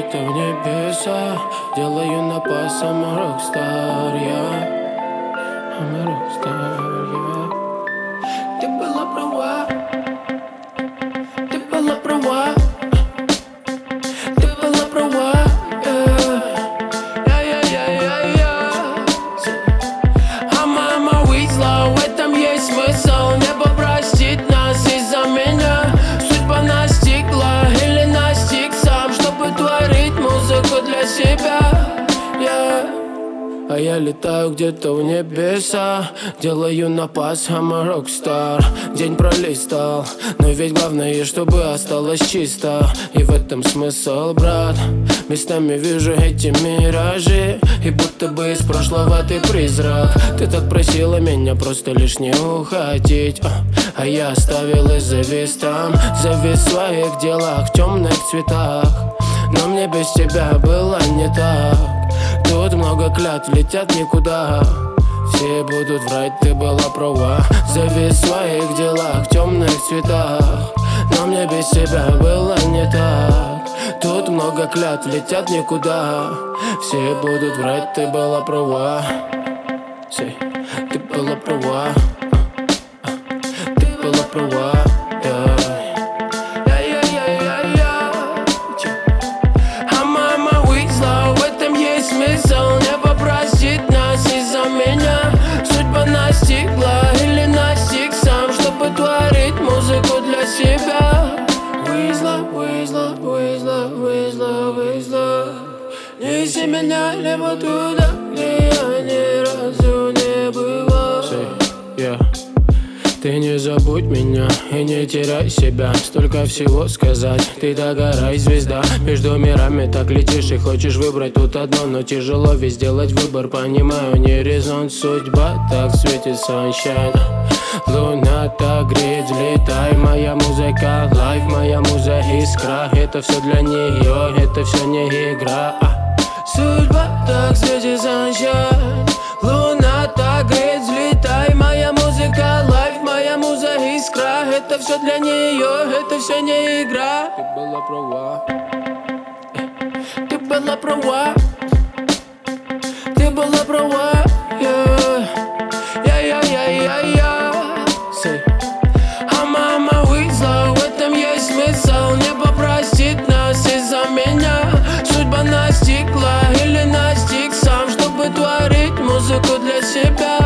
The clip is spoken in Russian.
где-то в небесах. Делаю напас, I'm a rockstar, yeah. I'm a rockstar, yeah. Ты была права, ты была права, ты была права, I'm Уизла, в этом есть смысл. Небо простит нас из-за меня. Судьба настигла или настиг сам, чтобы творить музыку для себя, yeah. А я летаю где-то в небеса, делаю напас, I'm a rockstar. День пролистал, но ведь главное, чтобы осталось чисто. И в этом смысл, брат. Местами вижу эти миражи, и будто бы из прошлого ты призрак. Ты так просила меня просто лишь не уходить, а я оставил и завис там. Завис в своих делах, в темных цветах. Но мне без тебя было не так. Тут много клятв летят никуда. Все будут врать, ты была права. Завис в своих делах, в темных цветах. Но мне без тебя было не так. Тут много клятв летят никуда. Все будут врать, ты была права. Ты была права. Ты была права. I'm Уизла, в этом есть смысл. Небо простит нас из-за меня. Судьба настигла или настиг сам, чтобы творить музыку для себя. Уизла, Уизла, Уизла, Уизла, Уизла. Неси меня либо туда, где я ни разу не бывал. Ты не забудь меня и не теряй себя. Столько всего сказать, ты догорай, звезда. Между мирами так летишь и хочешь выбрать тут одно, но тяжело ведь сделать выбор, понимаю, не резон. Судьба так светит sunshine. Луна так греет, взлетай. Моя музыка, лайф, моя муза искра. Это все для нее, это все не игра. Судьба так светит sunshine. Луна так греет, взлетай. Моя музыка, лайф, моя муза искра. Это все для нее, это все не игра. Ты была права. Ты была права. Ты была права, yeah. I'm Уизла, в этом есть смысл. Небо простит нас из-за меня. Судьба настигла или настиг сам, чтобы творить музыку для себя.